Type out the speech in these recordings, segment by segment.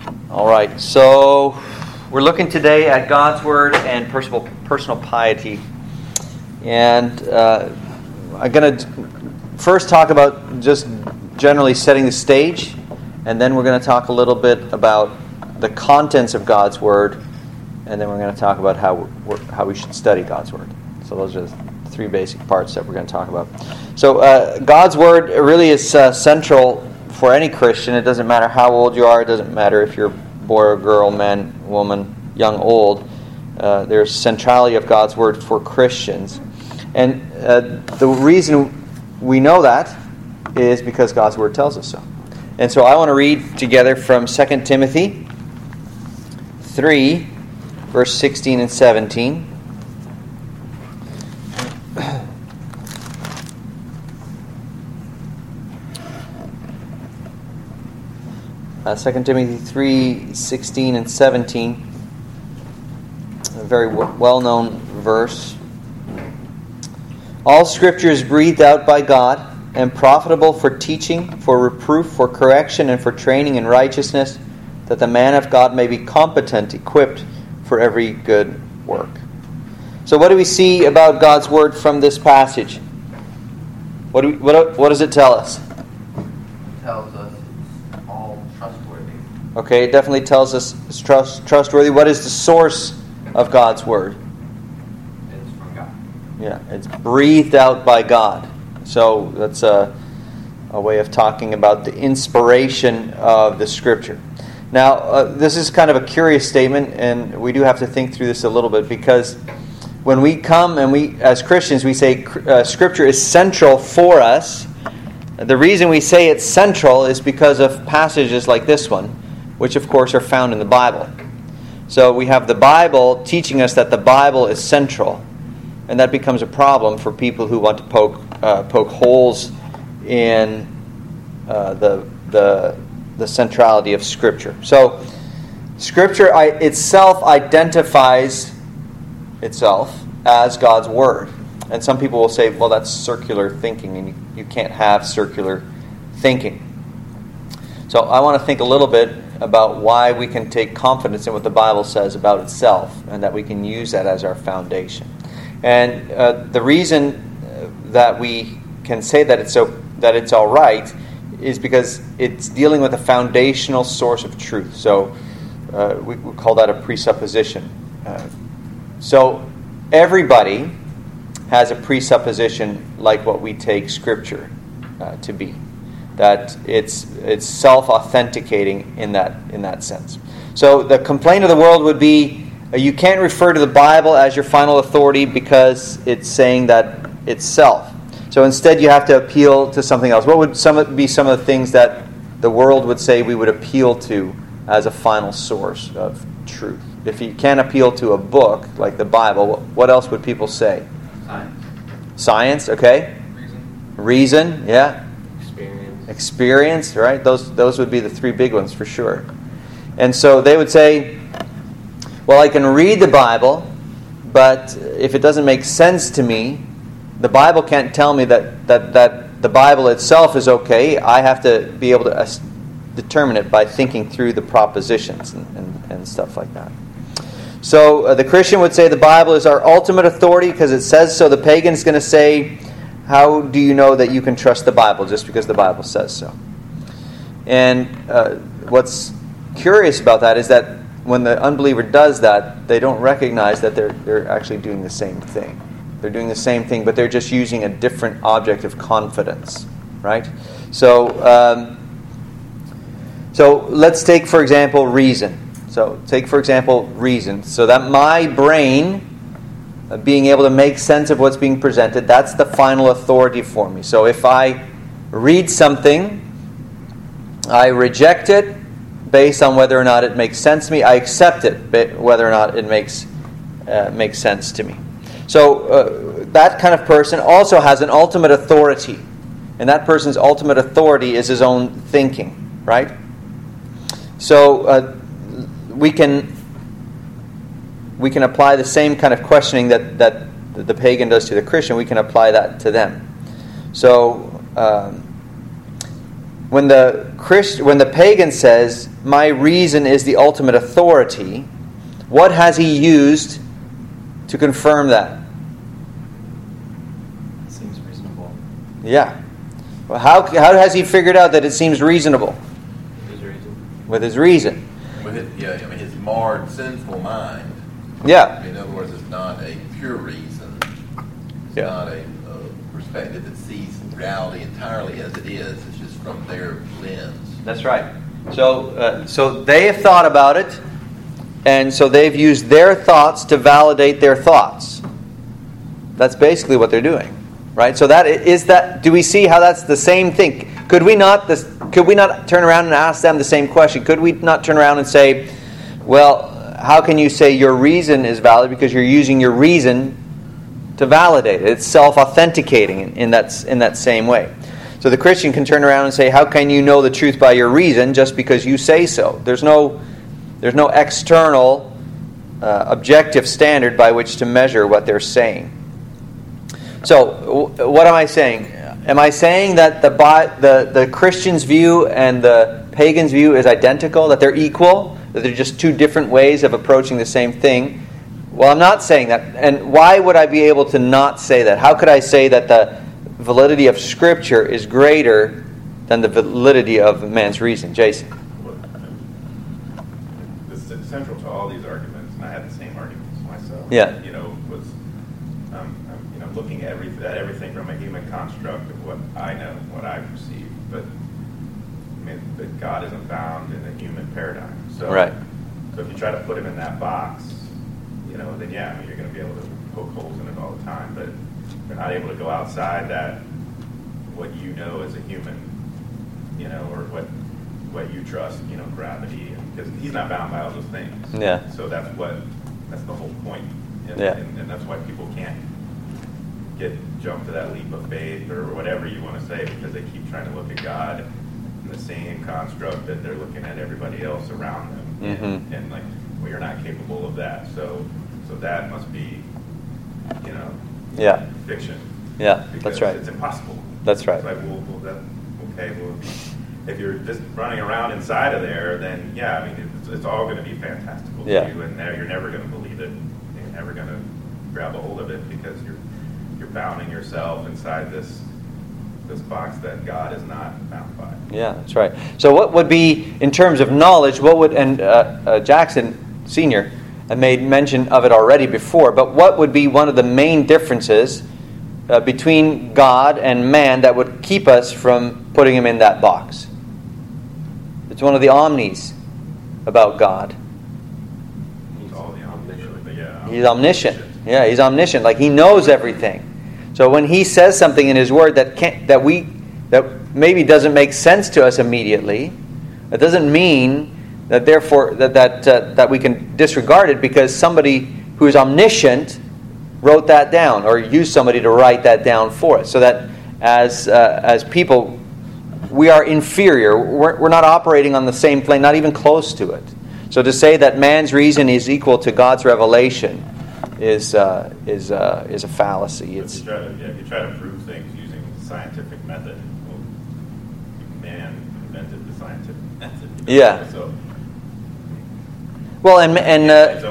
All right, so we're looking today at God's Word and personal piety. And I'm going to first talk about just generally setting the stage, and then we're going to talk a little bit about the contents of God's Word, and then we're going to talk about how we should study God's Word. So those are the three basic parts that we're going to talk about. So God's Word really is central for any Christian. It doesn't matter how old you are. It doesn't matter if you're boy or girl, man, woman, young, old. There's centrality of God's Word for Christians. And the reason we know that is because God's Word tells us so. And so I want to read together from 2 Timothy 3, verse 16 and 17. 2 Timothy 3, 16 and 17, a very well-known verse. All Scripture is breathed out by God and profitable for teaching, for reproof, for correction, and for training in righteousness, that the man of God may be competent, equipped for every good work. So what do we see about God's Word from this passage? What does it tell us? It tells us it's all trustworthy. Okay, it definitely tells us it's trustworthy. What is the source of God's Word? It's from God. Yeah, it's breathed out by God. So that's a way of talking about the inspiration of the Scripture. Now, this is kind of a curious statement, and we do have to think through this a little bit, because when we come and we, as Christians, we say Scripture is central for us. The reason we say it's central is because of passages like this one, which of course are found in the Bible. So we have the Bible teaching us that the Bible is central, and that becomes a problem for people who want to poke holes in the centrality of Scripture. So Scripture itself identifies itself as God's Word. And some people will say, well, that's circular thinking, and you can't have circular thinking. So I want to think a little bit about why we can take confidence in what the Bible says about itself, and that we can use that as our foundation. And the reason that we can say that it's all right is because it's dealing with a foundational source of truth. So we call that a presupposition. So everybody has a presupposition like what we take Scripture to be. That it's self-authenticating in that sense. So the complaint of the world would be, you can't refer to the Bible as your final authority because it's saying that it's self. So instead you have to appeal to something else. What would be some of the things that the world would say we would appeal to as a final source of truth? If you can't appeal to a book like the Bible, what else would people say? Science, okay. Reason, yeah. Experience, right? Those would be the three big ones for sure. And so they would say, well, I can read the Bible, but if it doesn't make sense to me, the Bible can't tell me that the Bible itself is okay. I have to be able to determine it by thinking through the propositions and stuff like that. So the Christian would say the Bible is our ultimate authority because it says so. The pagan is going to say, how do you know that you can trust the Bible just because the Bible says so? And what's curious about that is that when the unbeliever does that, they don't recognize that they're actually doing the same thing. They're doing the same thing, but they're just using a different object of confidence, right? So let's take, for example, reason. So take, for example, reason. So that my brain, being able to make sense of what's being presented, that's the final authority for me. So if I read something, I reject it based on whether or not it makes sense to me. I accept it whether or not it makes sense to me. So that kind of person also has an ultimate authority. And that person's ultimate authority is his own thinking, right? So we can apply the same kind of questioning that the pagan does to the Christian. We can apply that to them. So when the pagan says, "My reason is the ultimate authority," what has he used to confirm that? Seems reasonable. Yeah. Well, how has he figured out that it seems reasonable? His reason. With his reason. With it, yeah, I mean, his marred, sinful mind. Yeah. In other words, it's not a pure reason. It's Yeah. not a perspective that sees reality entirely as it is. It's just from their lens. That's right. So they have thought about it, and so they've used their thoughts to validate their thoughts. That's basically what they're doing, right? So that is that. Do we see how that's the same thing? Could we not turn around and ask them the same question? Could we not turn around and say, "Well, how can you say your reason is valid because you're using your reason to validate it? It's self-authenticating in that same way." So the Christian can turn around and say, "How can you know the truth by your reason just because you say so?" There's no external objective standard by which to measure what they're saying. So what am I saying? Am I saying that the Christian's view and the pagan's view is identical, that they're equal, that they're just two different ways of approaching the same thing? Well, I'm not saying that. And why would I be able to not say that? How could I say that the validity of Scripture is greater than the validity of man's reason? Jason? Central to all these arguments, and I had the same arguments myself. Yeah. Was looking at everything from a human construct of what I know, what I perceive, but God isn't found in a human paradigm. So, Right. So if you try to put him in that box, then yeah, you're going to be able to poke holes in it all the time, but you're not able to go outside that, what you know as a human, or what you trust, gravity, because he's not bound by all those things. Yeah. So that's the whole point. And, Yeah. and that's why people can't jump to that leap of faith or whatever you want to say, because they keep trying to look at God in the same construct that they're looking at everybody else around them. Mm-hmm. And like, well, you're not capable of that. So that must be, Yeah. fiction. Yeah, Because that's right. it's impossible. That's right. It's like, well, if you're just running around inside of there, then yeah, I mean, it's all going to be fantastical Yeah. to you, and you're never going to believe it. You're never going to grab a hold of it because you're bounding yourself inside this box that God is not bound by. Yeah, that's right. So what would be, in terms of knowledge, Jackson Sr. made mention of it already before, but what would be one of the main differences between God and man that would keep us from putting him in that box? It's one of the omnis about God. He's all the omniscient. Yeah, He's omniscient. Yeah, he's omniscient. Like, he knows everything. So when he says something in his word that maybe doesn't make sense to us immediately, that doesn't mean that therefore that we can disregard it because somebody who is omniscient wrote that down or used somebody to write that down for us. So that as people, we are inferior. We're not operating on the same plane, not even close to it. So to say that man's reason is equal to God's revelation is a fallacy. If you try to prove things using the scientific method, well, man invented the scientific method. Yeah. So, well, in its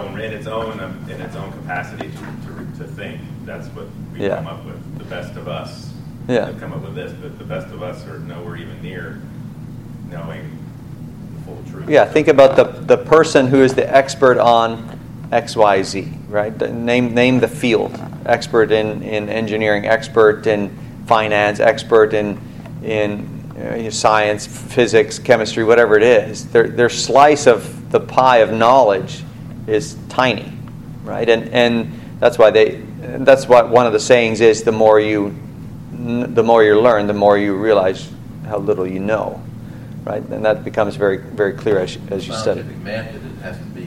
own capacity to think, that's what we come up with. The best of us have come up with this, but the best of us are nowhere even near knowing the full truth. Yeah, think about the person who is the expert on XYZ, right? Name the field. Expert in engineering, expert in finance, expert in science, physics, chemistry, whatever it is. Their slice of the pie of knowledge is tiny, right? And that's what one of the sayings is: the more you learn, the more you realize how little you know, right? And that becomes very, very clear as you study. Scientific method, it has to be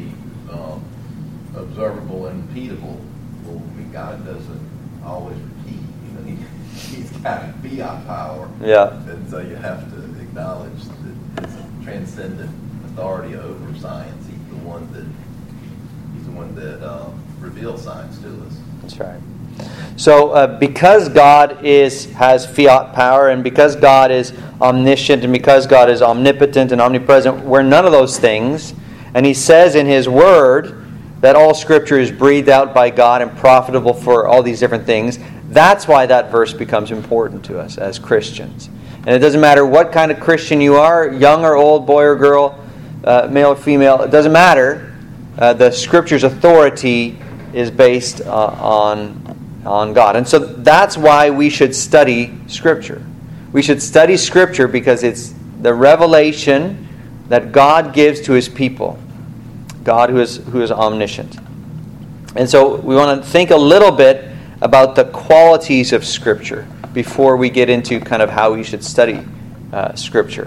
observable and repeatable. Well, God doesn't always repeat. He's got fiat power. Yeah. And so you have to acknowledge that his transcendent authority over science. He's the one that reveals science to us. That's right. So because God has fiat power, and because God is omniscient, and because God is omnipotent and omnipresent, we're none of those things. And He says in His Word that all Scripture is breathed out by God and profitable for all these different things. That's why that verse becomes important to us as Christians. And it doesn't matter what kind of Christian you are, young or old, boy or girl, male or female, it doesn't matter. The Scripture's authority is based on God. And so that's why we should study Scripture. We should study Scripture because it's the revelation that God gives to His people. God who is omniscient. And so we want to think a little bit about the qualities of Scripture before we get into kind of how we should study Scripture.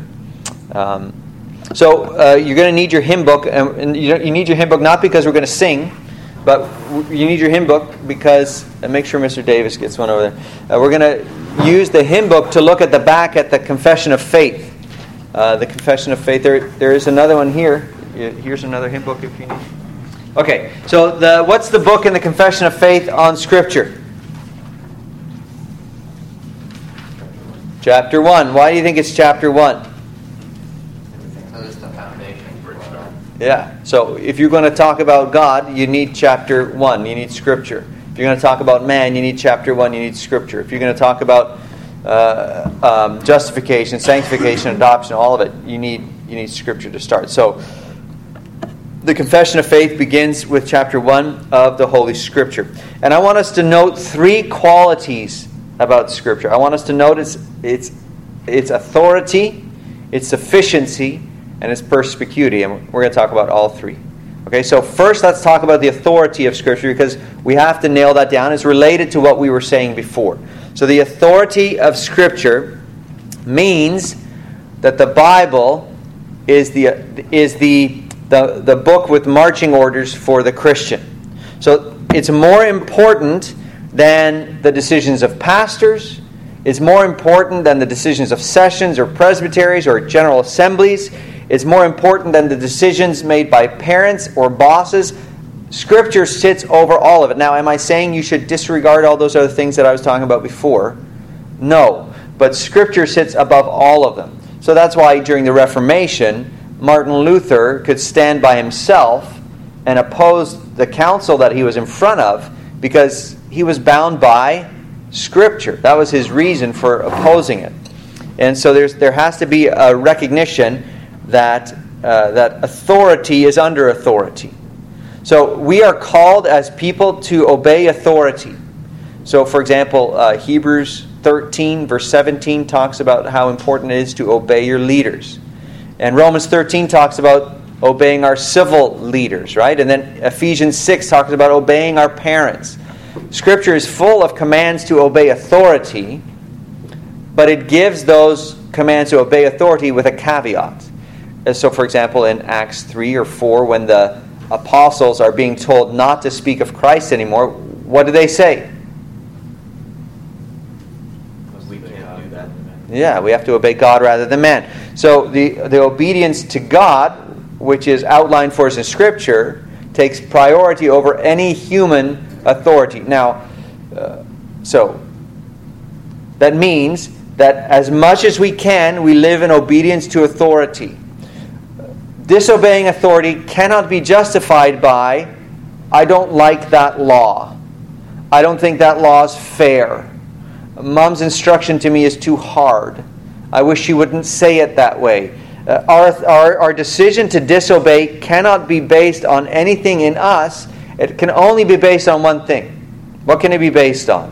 So you're going to need your hymn book. And you need your hymn book not because we're going to sing, but you need your hymn book because, and make sure Mr. Davis gets one over there. We're going to use the hymn book to look at the back at the Confession of Faith. The Confession of Faith. There is another one here. Here's another hymn book if you need. Okay, so what's the book in the Confession of Faith on Scripture? Chapter 1. Why do you think it's chapter 1? So it's the foundation for it. Yeah, so if you're going to talk about God, you need chapter 1. You need Scripture. If you're going to talk about man, you need chapter 1. You need Scripture. If you're going to talk about justification, sanctification, adoption, all of it, you need Scripture to start. So the Confession of Faith begins with chapter 1 of the Holy Scripture. And I want us to note 3 qualities about Scripture. I want us to notice its authority, its sufficiency, and its perspicuity. And we're going to talk about all 3. Okay, so first let's talk about the authority of Scripture because we have to nail that down. It's related to what we were saying before. So the authority of Scripture means that the Bible is the book with marching orders for the Christian. So it's more important than the decisions of pastors. It's more important than the decisions of sessions or presbyteries or general assemblies. It's more important than the decisions made by parents or bosses. Scripture sits over all of it. Now, am I saying you should disregard all those other things that I was talking about before? No. But Scripture sits above all of them. So that's why during the Reformation, Martin Luther could stand by himself and oppose the council that he was in front of because he was bound by Scripture. That was his reason for opposing it. And so there has to be a recognition that authority is under authority. So we are called as people to obey authority. So for example, Hebrews 13 verse 17 talks about how important it is to obey your leaders. And Romans 13 talks about obeying our civil leaders, right? And then Ephesians 6 talks about obeying our parents. Scripture is full of commands to obey authority, but it gives those commands to obey authority with a caveat. So, for example, in Acts 3 or 4, when the apostles are being told not to speak of Christ anymore, what do they say? We can't do that. Yeah, we have to obey God rather than man. So the obedience to God, which is outlined for us in Scripture, takes priority over any human authority. Now, so that means that as much as we can, we live in obedience to authority. Disobeying authority cannot be justified by, I don't like that law. I don't think that law is fair. Mom's instruction to me is too hard. I wish she wouldn't say it that way. Our decision to disobey cannot be based on anything in us. It can only be based on one thing. What can it be based on?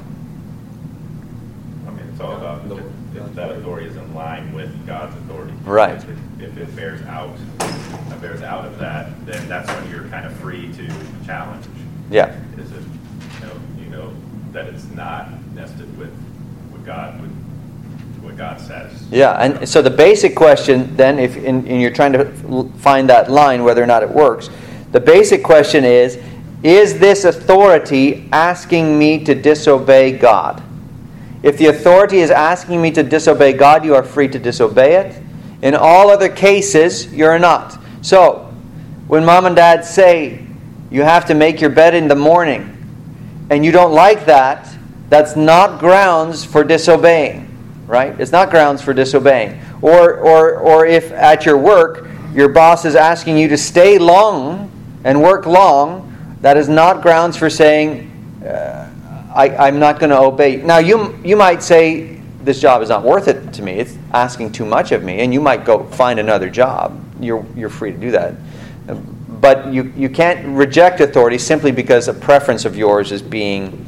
I mean, it's all about if that authority is in line with God's authority. Right. If it bears out of that, then that's when you're kind of free to challenge. Yeah. Is it, you know that it's not nested with what God says. Yeah, and so the basic question then, if you're trying to find that line, whether or not it works, the basic question is this authority asking me to disobey God? If the authority is asking me to disobey God, you are free to disobey it. In all other cases, you're not. So, when mom and dad say, you have to make your bed in the morning, and you don't like that, that's not grounds for disobeying, right? It's not grounds for disobeying. Or if at your work, your boss is asking you to stay long and work long, that is not grounds for saying, I'm not going to obey. Now, you might say, this job is not worth it to me. It's asking too much of me, and you might go find another job. You're free to do that. But you can't reject authority simply because a preference of yours is being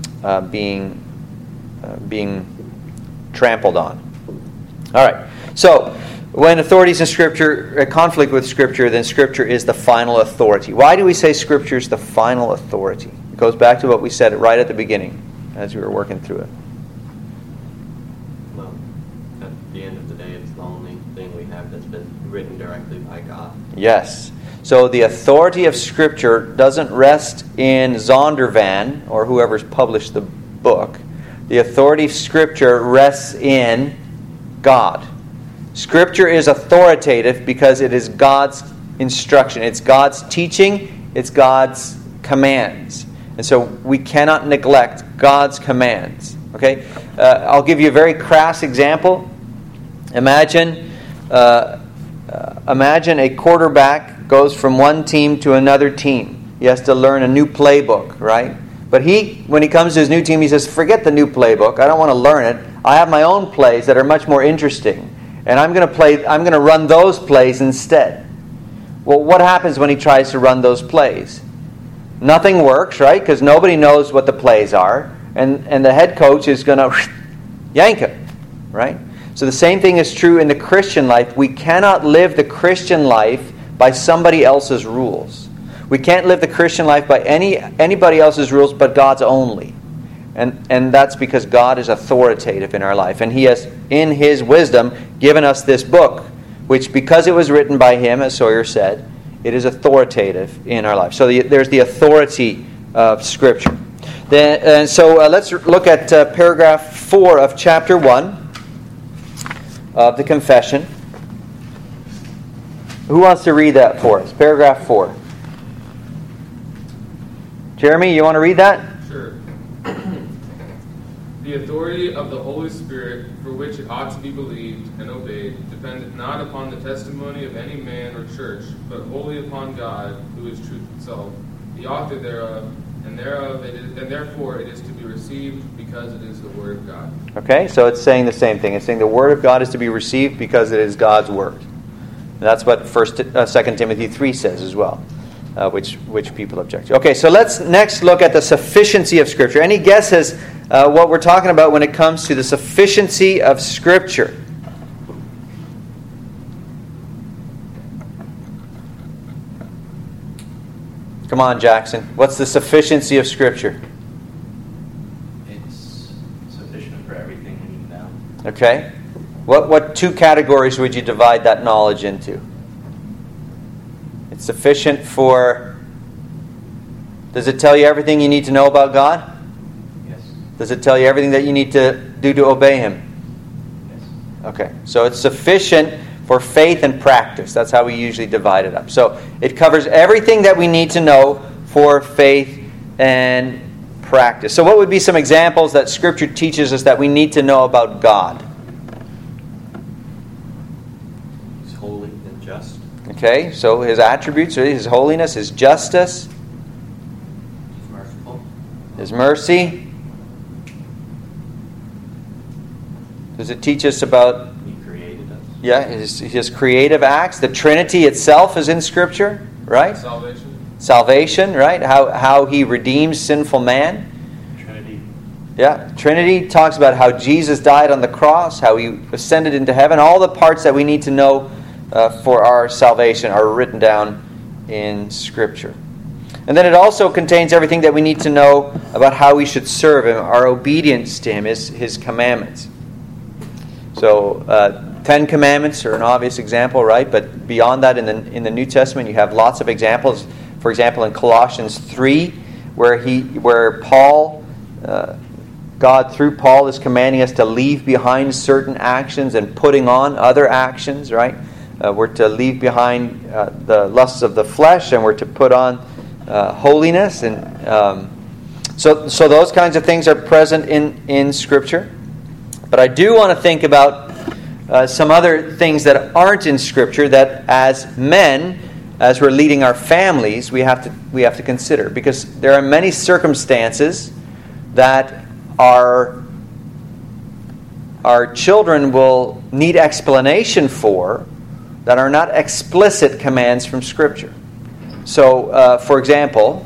trampled on. All right. So, when authority is in Scripture, a conflict with Scripture, then Scripture is the final authority. Why do we say Scripture is the final authority? It goes back to what we said right at the beginning as we were working through it. Well, at the end of the day, it's the only thing we have that's been written directly by God. Yes. So the authority of Scripture doesn't rest in Zondervan or whoever's published the book. The authority of Scripture rests in God. Scripture is authoritative because it is God's instruction. It's God's teaching. It's God's commands. And so we cannot neglect God's commands. Okay? I'll give you a very crass example. Imagine a quarterback goes from one team to another team. He has to learn a new playbook, right? But when he comes to his new team, he says, forget the new playbook. I don't want to learn it. I have my own plays that are much more interesting. And I'm going to run those plays instead. Well, what happens when he tries to run those plays? Nothing works, right? Because nobody knows what the plays are. And the head coach is going to yank him, right? So the same thing is true in the Christian life. We cannot live the Christian life by somebody else's rules. We can't live the Christian life by anybody else's rules but God's only. And that's because God is authoritative in our life. And He has, in His wisdom, given us this book, which because it was written by Him, as Sawyer said, it is authoritative in our life. So there's the authority of Scripture. So let's look at paragraph 4 of chapter 1 of the Confession. Who wants to read that for us? Paragraph 4. Jeremy, you want to read that? Sure. The authority of the Holy Spirit, for which it ought to be believed and obeyed, dependeth not upon the testimony of any man or church, but wholly upon God, who is truth itself, the author thereof, and therefore it is to be received because it is the Word of God. Okay, so it's saying the same thing. It's saying the Word of God is to be received because it is God's Word. And that's what 2 Timothy 3 says as well, which people object to. Okay, so let's next look at the sufficiency of Scripture. Any guesses what we're talking about when it comes to the sufficiency of Scripture? Come on, Jackson. What's the sufficiency of Scripture? It's sufficient for everything we need now. Okay. What two categories would you divide that knowledge into? It's sufficient for... Does it tell you everything you need to know about God? Yes. Does it tell you everything that you need to do to obey Him? Yes. Okay. So it's sufficient for faith and practice. That's how we usually divide it up. So it covers everything that we need to know for faith and practice. So what would be some examples that Scripture teaches us that we need to know about God? He's holy and just. Okay, so His attributes are His holiness, His justice, He's merciful. His mercy. Does it teach us about He created us. His creative acts? The Trinity itself is in Scripture, right? Salvation, right? How He redeems sinful man. Trinity. Yeah, Trinity talks about how Jesus died on the cross, how He ascended into heaven. All the parts that we need to know for our salvation are written down in Scripture. And then it also contains everything that we need to know about how we should serve Him. Our obedience to Him is His commandments. So, 10 Commandments are an obvious example, right? But beyond that, in the New Testament, you have lots of examples. For example, in Colossians 3, where Paul, God through Paul is commanding us to leave behind certain actions and putting on other actions, right? We're to leave behind the lusts of the flesh, and we're to put on holiness. And So those kinds of things are present in Scripture. But I do want to think about some other things that aren't in Scripture that as men, as we're leading our families, we have to consider. Because there are many circumstances that our children will need explanation for that are not explicit commands from Scripture. So, for example,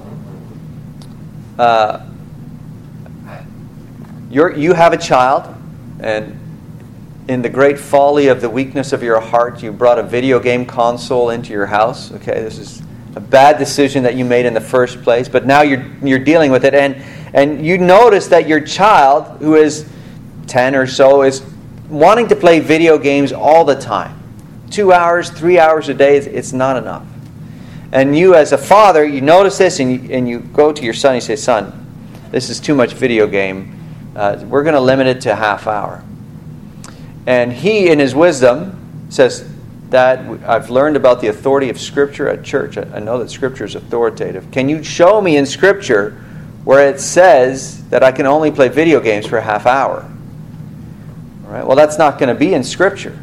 you have a child, and in the great folly of the weakness of your heart, you brought a video game console into your house. Okay, this is a bad decision that you made in the first place, but now you're dealing with it, and you notice that your child, who is 10 or so, is wanting to play video games all the time. 2 hours, 3 hours a day, it's not enough. And you as a father, you notice this, and you go to your son and you say, "Son, this is too much video game. We're going to limit it to a half hour." And he, in his wisdom, says, "Dad, I've learned about the authority of Scripture at church. I know that Scripture is authoritative. Can you show me in Scripture where it says that I can only play video games for a half hour?" All right. Well, that's not going to be in Scripture.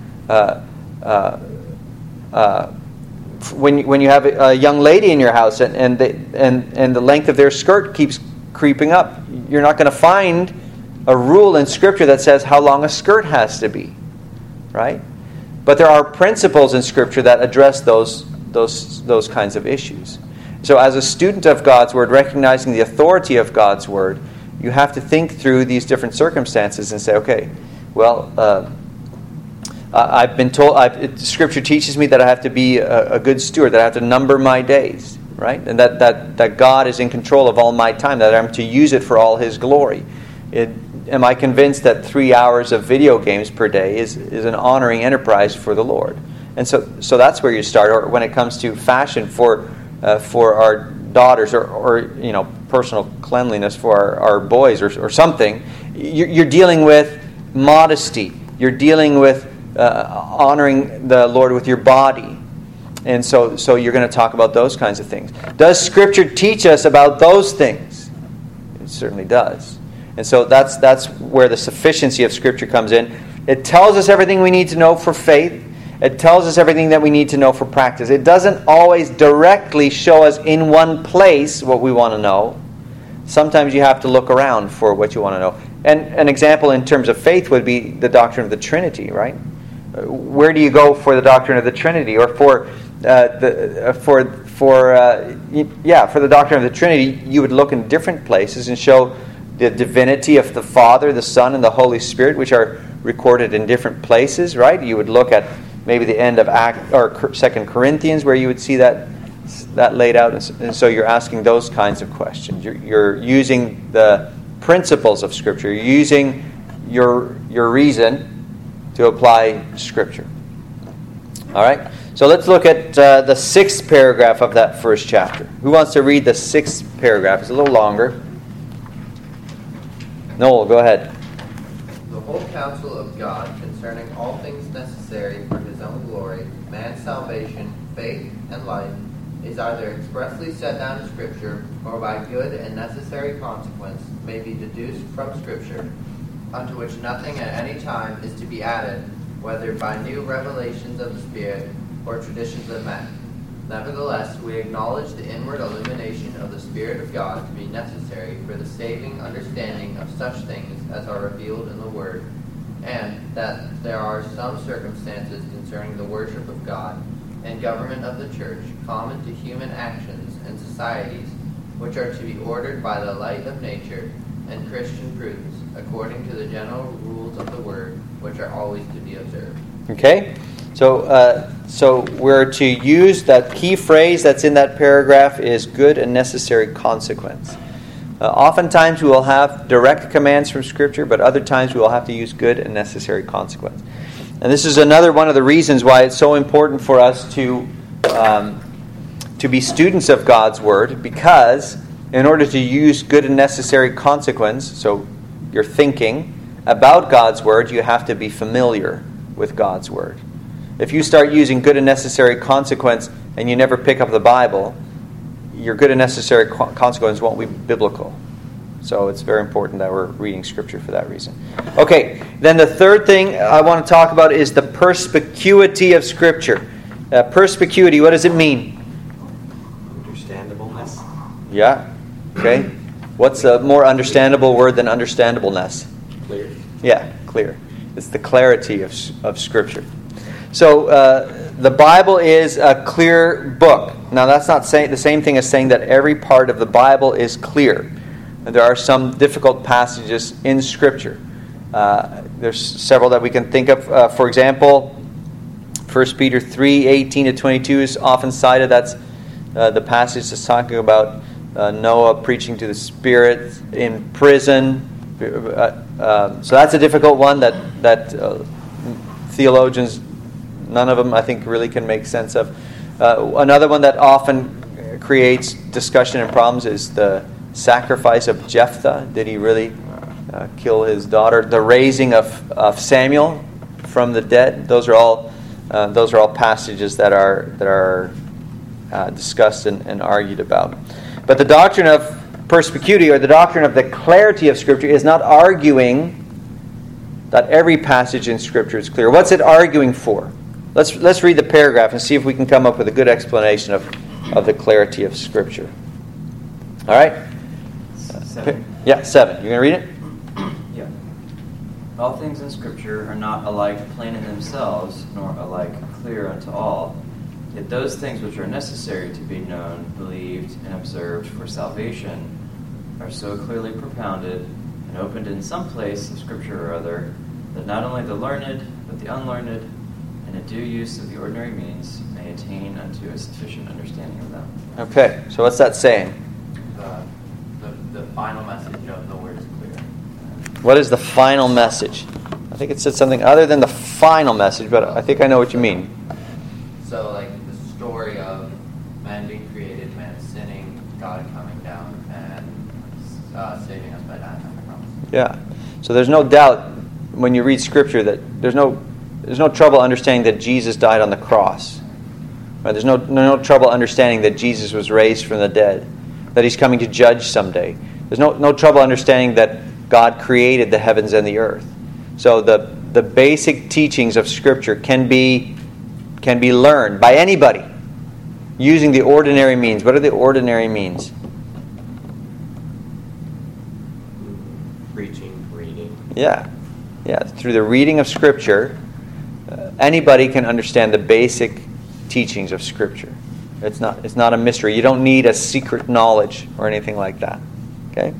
When you have a young lady in your house and the length of their skirt keeps creeping up, you're not going to find a rule in Scripture that says how long a skirt has to be, right? But there are principles in Scripture that address those kinds of issues. So as a student of God's Word, recognizing the authority of God's Word, you have to think through these different circumstances and say, okay, well, I've been told, Scripture teaches me that I have to be a good steward, that I have to number my days, right? And that God is in control of all my time, that I'm to use it for all His glory. Am I convinced that 3 hours of video games per day is an honoring enterprise for the Lord? And so that's where you start. Or when it comes to fashion for our daughters, or personal cleanliness for our boys, or something, you're dealing with modesty. You're dealing with honoring the Lord with your body. And so you're going to talk about those kinds of things. Does Scripture teach us about those things? It certainly does. And so that's where the sufficiency of Scripture comes in. It tells us everything we need to know for faith. It tells us everything that we need to know for practice. It doesn't always directly show us in one place what we want to know. Sometimes you have to look around for what you want to know. And an example in terms of faith would be the doctrine of the Trinity, right? Where do you go for the doctrine of the Trinity, or for the doctrine of the Trinity? You would look in different places and show the divinity of the Father, the Son, and the Holy Spirit, which are recorded in different places, right? You would look at maybe the end of 2 Corinthians, where you would see that laid out, and so you're asking those kinds of questions. You're using the principles of Scripture. You're using your reason to apply Scripture. All right? So let's look at the 6th paragraph of that first chapter. Who wants to read the 6th paragraph? It's a little longer. Noel, go ahead. The whole counsel of God concerning all things necessary for His own glory, man's salvation, faith, and life, is either expressly set down in Scripture, or by good and necessary consequence may be deduced from Scripture, unto which nothing at any time is to be added, whether by new revelations of the Spirit or traditions of men. Nevertheless, we acknowledge the inward illumination of the Spirit of God to be necessary for the saving understanding of such things as are revealed in the Word, and that there are some circumstances concerning the worship of God and government of the Church, common to human actions and societies, which are to be ordered by the light of nature and Christian prudence, according to the general rules of the Word, which are always to be observed. Okay? So we're to use that key phrase that's in that paragraph is good and necessary consequence. Oftentimes we will have direct commands from Scripture, but other times we will have to use good and necessary consequence. And this is another one of the reasons why it's so important for us to be students of God's Word, because in order to use good and necessary consequence, so you're thinking about God's Word, you have to be familiar with God's Word. If you start using good and necessary consequence and you never pick up the Bible, your good and necessary consequence won't be biblical. So it's very important that we're reading Scripture for that reason. Okay, then the third thing I want to talk about is the perspicuity of Scripture. Perspicuity, what does it mean? Understandableness. Yeah, okay. What's a more understandable word than understandableness? Clear. Yeah, clear. It's the clarity of Scripture. So the Bible is a clear book. Now that's not the same thing as saying that every part of the Bible is clear. There are some difficult passages in Scripture. There's several that we can think of. For example, 1 Peter 3:18-22 is often cited. That's the passage that's talking about Noah preaching to the Spirit in prison. So that's a difficult one that theologians, none of them I think really can make sense of. Another one that often creates discussion and problems is the sacrifice of Jephthah. Did he really kill his daughter? The raising of Samuel from the dead. Those are all passages that are discussed and argued about. But the doctrine of perspicuity, or the doctrine of the clarity of Scripture, is not arguing that every passage in Scripture is clear. What's it arguing for? Let's read the paragraph and see if we can come up with a good explanation of the clarity of Scripture. All right? 7. Yeah, 7. You going to read it? Yeah. All things in Scripture are not alike plain in themselves, nor alike clear unto all. Yet those things which are necessary to be known, believed, and observed for salvation are so clearly propounded and opened in some place of Scripture or other, that not only the learned, but the unlearned, in a due use of the ordinary means, may attain unto a sufficient understanding of them. Okay, so what's that saying? The final message of the word is clear. What is the final message? I think it said something other than the final message, but I think I know what you mean. So, like the story of man being created, man sinning, God coming down and saving us by dying on the cross. Yeah. So there's no doubt when you read Scripture that there's no trouble understanding that Jesus died on the cross. Right? There's no trouble understanding that Jesus was raised from the dead, that He's coming to judge someday. There's no trouble understanding that God created the heavens and the earth. So the basic teachings of Scripture can be learned by anybody using the ordinary means. What are the ordinary means? Preaching, reading. Yeah. Through the reading of Scripture, anybody can understand the basic teachings of Scripture. It's not a mystery. You don't need a secret knowledge or anything like that. Okay?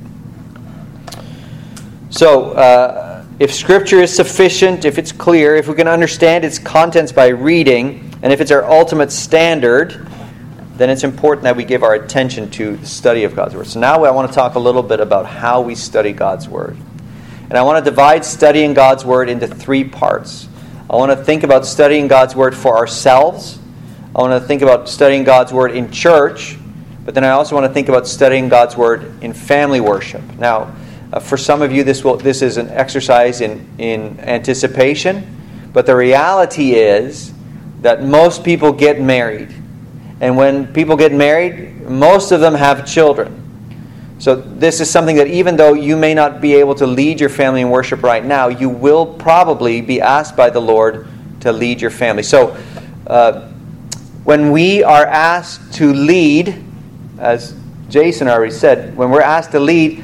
So, if Scripture is sufficient, if it's clear, if we can understand its contents by reading, and if it's our ultimate standard, then it's important that we give our attention to the study of God's Word. So now I want to talk a little bit about how we study God's Word. And I want to divide studying God's Word into 3 parts. I want to think about studying God's Word for ourselves. I want to think about studying God's Word in church. But then I also want to think about studying God's Word in family worship. Now, for some of you, this is an exercise in anticipation. But the reality is that most people get married. And when people get married, most of them have children. So this is something that even though you may not be able to lead your family in worship right now, you will probably be asked by the Lord to lead your family. So when we are asked to lead, as Jason already said, when we're asked to lead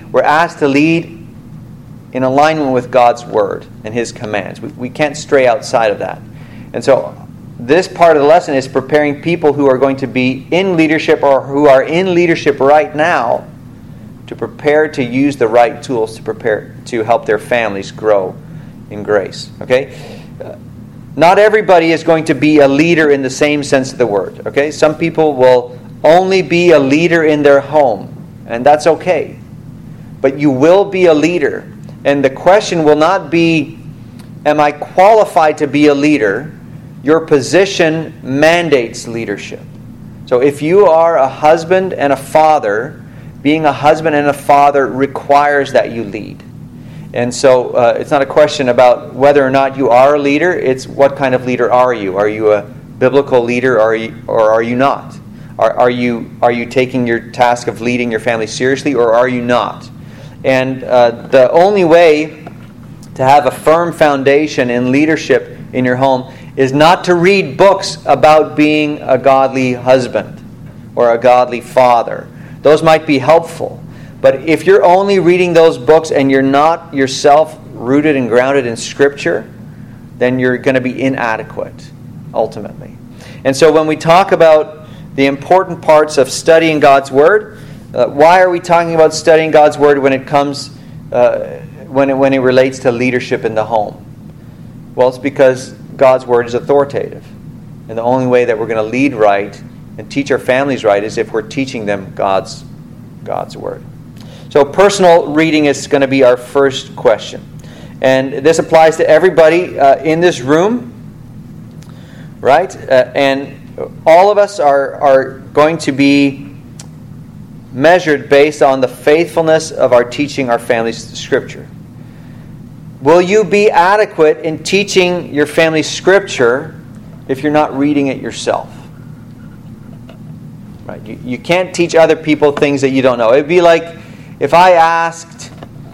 in alignment with God's Word and His commands. We can't stray outside of that. And so this part of the lesson is preparing people who are going to be in leadership or who are in leadership right now to prepare to use the right tools to prepare to help their families grow in grace. Okay? Not everybody is going to be a leader in the same sense of the word. Okay? Some people will only be a leader in their home, and that's okay. But you will be a leader. And the question will not be, am I qualified to be a leader? Your position mandates leadership. So if you are a husband and a father, being a husband and a father requires that you lead. And so it's not a question about whether or not you are a leader. It's what kind of leader are you? Are you a biblical leader or are you not? Are you taking your task of leading your family seriously or are you not? And the only way to have a firm foundation in leadership in your home is not to read books about being a godly husband or a godly father. Those might be helpful. But if you're only reading those books and you're not yourself rooted and grounded in Scripture, then you're going to be inadequate, ultimately. And so when we talk about the important parts of studying God's Word, why are we talking about studying God's Word when it comes, when it relates to leadership in the home? Well, it's because God's Word is authoritative. And the only way that we're going to lead right and teach our families right is if we're teaching them God's Word. So personal reading is going to be our first question. And this applies to everybody in this room, right? And all of us are going to be measured based on the faithfulness of our teaching our families the Scripture. Will you be adequate in teaching your family Scripture if you're not reading it yourself? Right? You can't teach other people things that you don't know. It'd be like if I asked,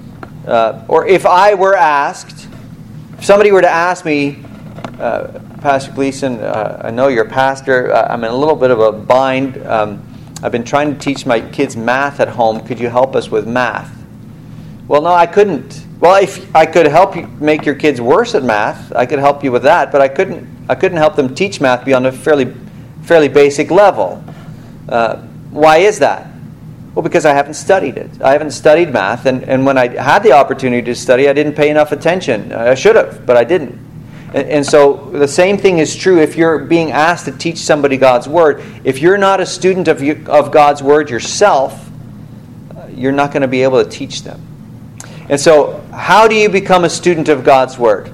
or if I were asked, if somebody were to ask me, Pastor Gleason, I know you're a pastor, I'm in a little bit of a bind. I've been trying to teach my kids math at home. Could you help us with math? Well, no, I couldn't. Well, if I could help you make your kids worse at math, I could help you with that, but I couldn't help them teach math beyond a fairly basic level. Why is that? Well, because I haven't studied it. I haven't studied math, and when I had the opportunity to study, I didn't pay enough attention. I should have, but I didn't. And so the same thing is true if you're being asked to teach somebody God's Word. If you're not a student of God's Word yourself, you're not going to be able to teach them. And so, how do you become a student of God's Word?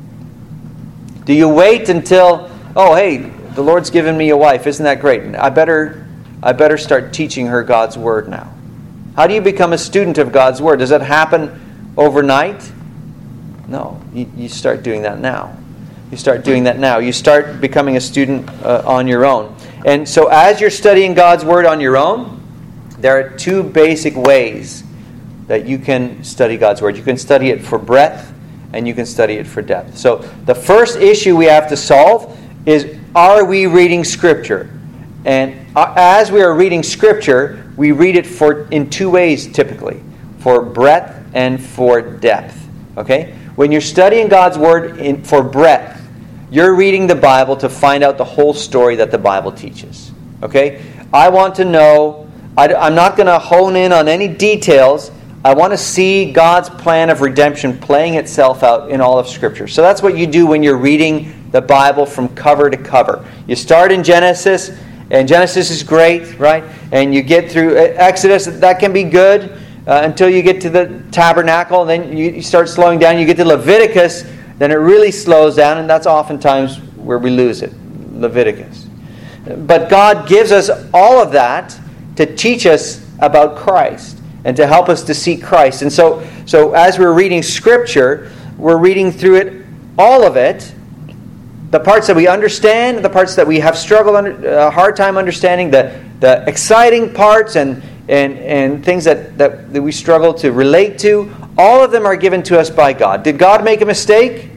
Do you wait until, oh, hey, the Lord's given me a wife, isn't that great? I better start teaching her God's Word now. How do you become a student of God's Word? Does that happen overnight? No, you start doing that now. You start doing that now. You start becoming a student on your own. And so as you're studying God's Word on your own, there are two basic ways that you can study God's Word. You can study it for breadth, and you can study it for depth. So the first issue we have to solve is, are we reading Scripture? And as we are reading Scripture, we read it in two ways typically, for breadth and for depth. Okay? When you're studying God's Word for breadth, you're reading the Bible to find out the whole story that the Bible teaches. Okay? I want to know, I'm not going to hone in on any details. I want to see God's plan of redemption playing itself out in all of Scripture. So that's what you do when you're reading the Bible from cover to cover. You start in Genesis, and Genesis is great, right? And you get through Exodus, that can be good until you get to the tabernacle, and then you start slowing down. You get to Leviticus, then it really slows down, and that's oftentimes where we lose it, Leviticus. But God gives us all of that to teach us about Christ and to help us to see Christ. And so as we're reading Scripture, we're reading through it, all of it, the parts that we understand, the parts that we have a hard time understanding, the exciting parts and things that we struggle to relate to, all of them are given to us by God. Did God make a mistake?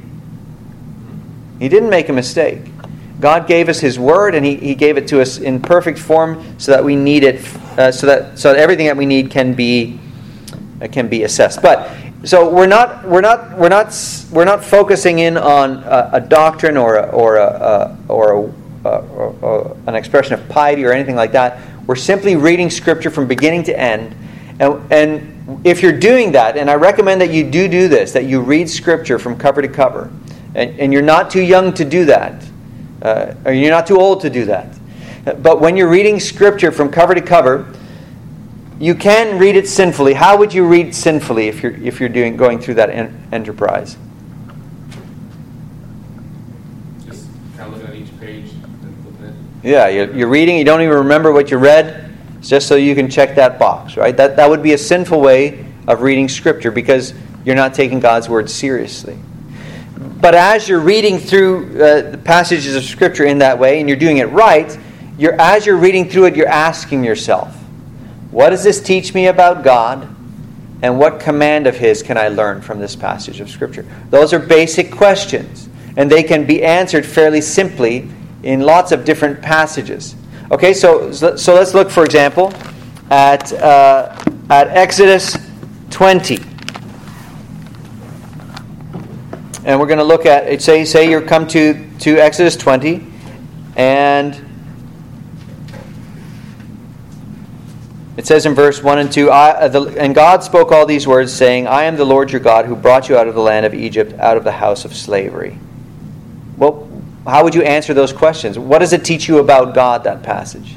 He didn't make a mistake. God gave us His Word, and He gave it to us in perfect form, so that we need it, so that everything that we need can be assessed. But so we're not focusing in on a doctrine or an expression of piety or anything like that. We're simply reading Scripture from beginning to end, and if you're doing that, and I recommend that you do this, that you read Scripture from cover to cover, and you're not too young to do that. Or you're not too old to do that. But when you're reading Scripture from cover to cover, you can read it sinfully. How would you read sinfully if you're going through that enterprise? Just kind of looking at each page and flipping it. Yeah, you're reading. You don't even remember what you read. It's just so you can check that box, right? That would be a sinful way of reading Scripture because you're not taking God's Word seriously. But as you're reading through the passages of Scripture in that way, and you're doing it right, as you're reading through it, you're asking yourself, what does this teach me about God? And what command of His can I learn from this passage of Scripture? Those are basic questions, and they can be answered fairly simply in lots of different passages. Okay, so let's look, for example, at Exodus 20. And we're going to look at, say you come to Exodus 20, and it says in verse 1 and 2, and God spoke all these words, saying, I am the Lord your God, who brought you out of the land of Egypt, out of the house of slavery. Well, how would you answer those questions? What does it teach you about God, that passage?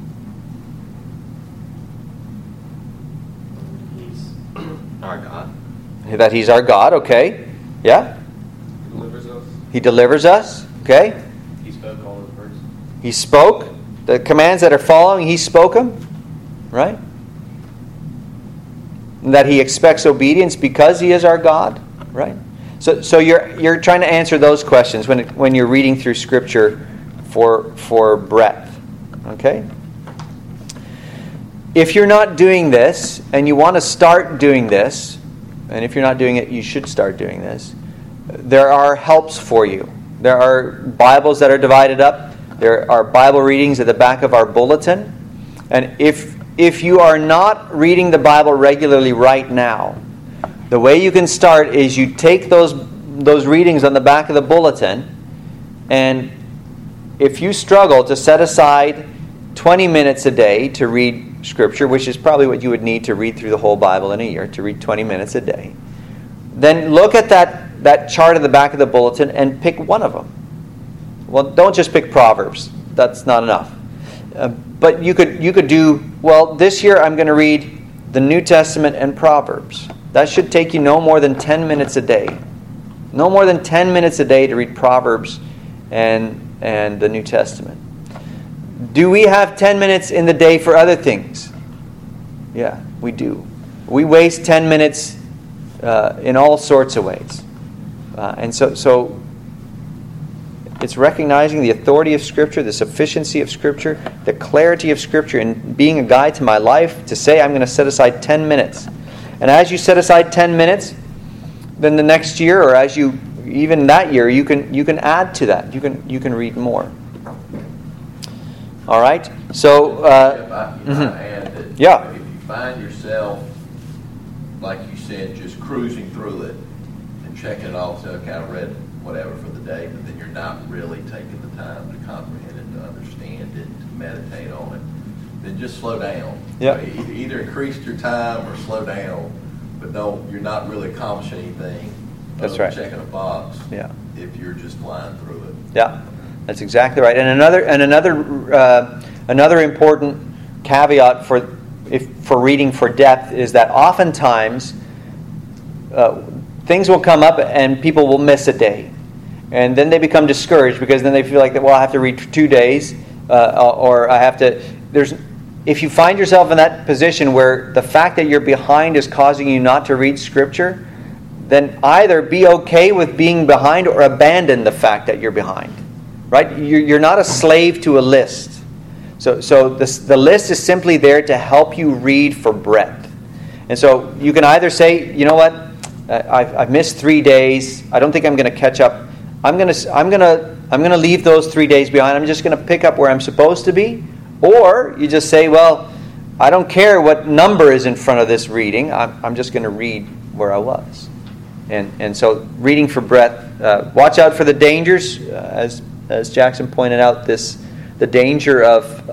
He's our God. That He's our God, okay. Yeah? He delivers us. He delivers us, okay. He spoke all His words. He spoke. The commands that are following, He spoke them. Right? And that He expects obedience because He is our God. Right? So you're trying to answer those questions when you're reading through Scripture for breadth. Okay? If you're not doing this, and you want to start doing this, and if you're not doing it, you should start doing this, there are helps for you. There are Bibles that are divided up. There are Bible readings at the back of our bulletin. And if you are not reading the Bible regularly right now, the way you can start is you take those readings on the back of the bulletin, and if you struggle to set aside 20 minutes a day to read Scripture, which is probably what you would need to read through the whole Bible in a year, to read 20 minutes a day, then look at that chart at the back of the bulletin and pick one of them. Well, don't just pick Proverbs. That's not enough. But you could do, well, this year I'm going to read the New Testament and Proverbs. That should take you no more than 10 minutes a day. No more than 10 minutes a day to read Proverbs and the New Testament. Do we have 10 minutes in the day for other things? Yeah, we do. We waste 10 minutes in all sorts of ways. And so it's recognizing the authority of Scripture, the sufficiency of Scripture, the clarity of Scripture, and being a guide to my life to say I'm going to set aside 10 minutes. And as you set aside 10 minutes, then the next year, or even that year, you can add to that. You can read more. All right. So If I add that, Yeah. if you find yourself, like you said, just cruising through it and checking it off, so okay, I read whatever for the day, but then you're not really taking the time to comprehend it, to understand it, to meditate on it, then just slow down. Yeah. Either increase your time or slow down, but you're not really accomplishing anything. That's other than right. Checking a box. Yeah. If you're just flying through it. Yeah, that's exactly right. And another important caveat for reading for depth is that oftentimes things will come up and people will miss a day, and then they become discouraged because then they feel like, well, I have to read for 2 days, or I have to. If you find yourself in that position where the fact that you're behind is causing you not to read Scripture, then either be okay with being behind or abandon the fact that you're behind. Right? You're not a slave to a list. So the list is simply there to help you read for breadth. And so you can either say, you know what, I've missed 3 days. I don't think I'm going to catch up. I'm going to leave those 3 days behind. I'm just going to pick up where I'm supposed to be. Or you just say, well, I don't care what number is in front of this reading. I'm just going to read where I was. And so reading for breadth. Watch out for the dangers, as Jackson pointed out. The danger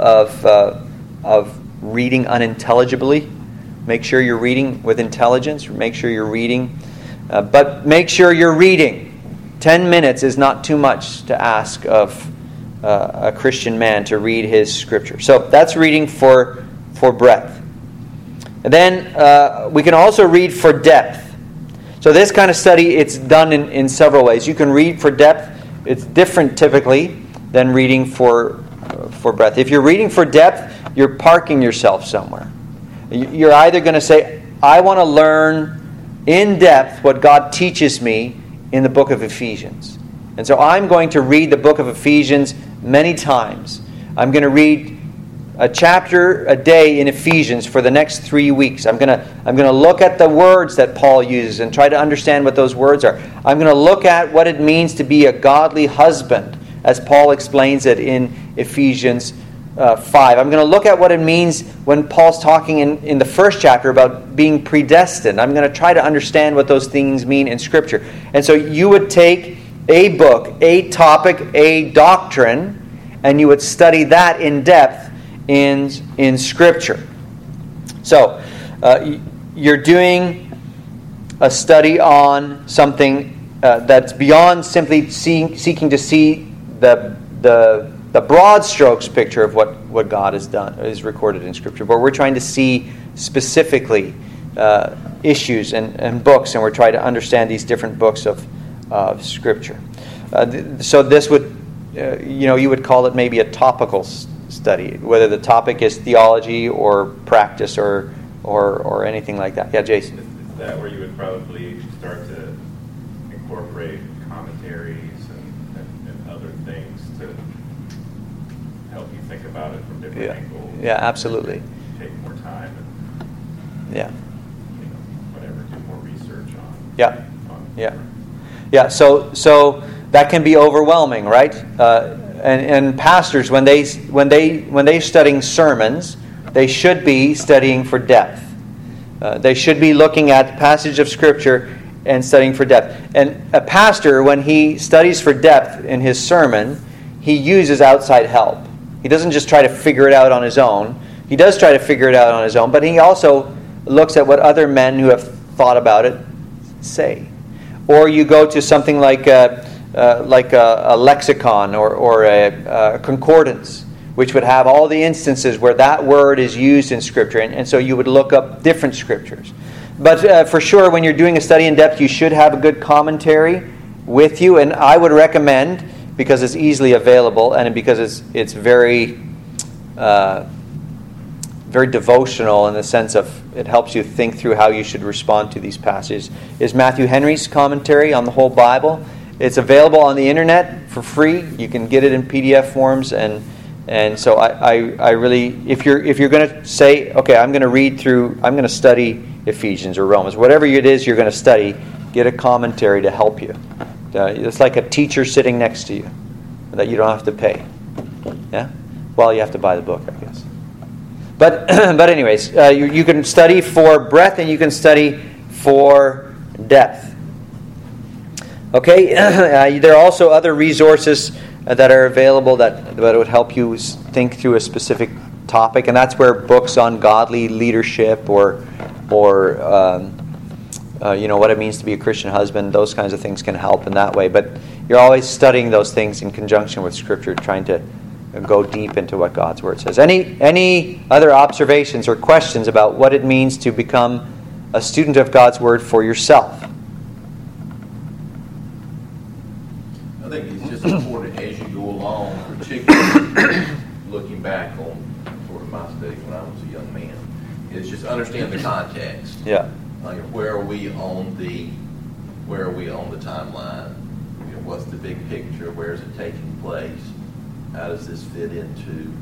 of reading unintelligibly. Make sure you're reading with intelligence. Make sure you're reading, but make sure you're reading. 10 minutes is not too much to ask of a Christian man to read his Scripture. So that's reading for breadth. And then we can also read for depth. So this kind of study, it's done in several ways. You can read for depth. It's different typically than reading for breadth. If you're reading for depth, you're parking yourself somewhere. You're either going to say, I want to learn in depth what God teaches me in the book of Ephesians. And so I'm going to read the book of Ephesians many times. I'm going to read a chapter a day in Ephesians for the next 3 weeks. I'm gonna look at the words that Paul uses and try to understand what those words are. I'm going to look at what it means to be a godly husband, as Paul explains it in Ephesians 5. I'm going to look at what it means when Paul's talking in the first chapter about being predestined. I'm going to try to understand what those things mean in Scripture. And so you would take a book, a topic, a doctrine, and you would study that in depth in Scripture. So you're doing a study on something that's beyond simply seeking to see the broad strokes picture of what God has done, is recorded in Scripture. But we're trying to see specifically issues and books, and we're trying to understand these different books of Scripture. So this would, you would call it maybe a topical study, whether the topic is theology or practice or anything like that. Yeah, Jason. Is that where you would probably start to incorporate commentaries and other things to help you think about it from different angles? Yeah, absolutely. Take more time and whatever, do more research on. Yeah, yeah. So that can be overwhelming, right? And pastors, when they're studying sermons, they should be studying for depth. They should be looking at the passage of Scripture and studying for depth. And a pastor, when he studies for depth in his sermon, he uses outside help. He doesn't just try to figure it out on his own. He does try to figure it out on his own, but he also looks at what other men who have thought about it say. Or you go to something like a lexicon or a concordance, which would have all the instances where that word is used in Scripture. And so you would look up different Scriptures. But for sure, when you're doing a study in depth, you should have a good commentary with you. And I would recommend, because it's easily available and because it's very very devotional in the sense of it helps you think through how you should respond to these passages, is Matthew Henry's commentary on the whole Bible. It's available on the internet for free. You can get it in PDF forms, and so I really, if you're going to say, okay, I'm going to study Ephesians or Romans, whatever it is you're going to study, get a commentary to help you. It's like a teacher sitting next to you that you don't have to pay. Yeah, well, you have to buy the book, I guess. But anyways, you can study for breadth and you can study for depth. Okay, there are also other resources that are available that would help you think through a specific topic, and that's where books on godly leadership or what it means to be a Christian husband, those kinds of things can help in that way. But you're always studying those things in conjunction with Scripture, trying to go deep into what God's Word says. Any other observations or questions about what it means to become a student of God's Word for yourself? I think it's just important as you go along, particularly looking back on sort of my study when I was a young man, is just understand the context. Yeah. Where are we on the timeline? What's the big picture? Where is it taking place? How does this fit into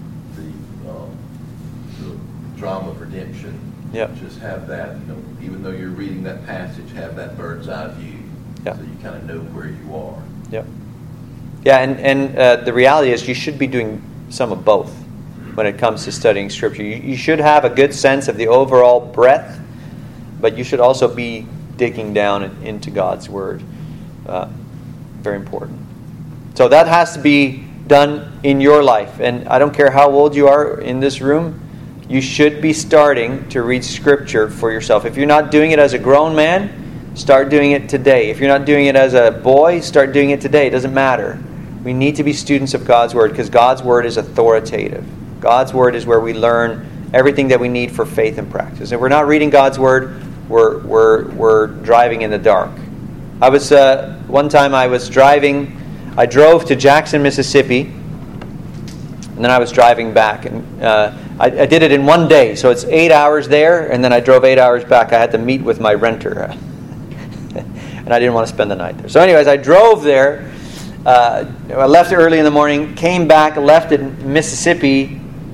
the drama of redemption? Yep. Just have that, even though you're reading that passage, have that bird's eye view, yep. So you kind of know where you are. Yep. Yeah, and the reality is you should be doing some of both when it comes to studying Scripture. You should have a good sense of the overall breadth, but you should also be digging down into God's Word. Very important. So that has to be done in your life. And I don't care how old you are in this room, you should be starting to read Scripture for yourself. If you're not doing it as a grown man, start doing it today. If you're not doing it as a boy, start doing it today. It doesn't matter. We need to be students of God's Word because God's Word is authoritative. God's Word is where we learn everything that we need for faith and practice. If we're not reading God's Word, we're driving in the dark. One time I was driving. I drove to Jackson, Mississippi, and then I was driving back. And I did it in one day, so it's 8 hours there, and then I drove 8 hours back. I had to meet with my renter, and I didn't want to spend the night there. So anyways, I drove there. I left early in the morning, came back, left in Mississippi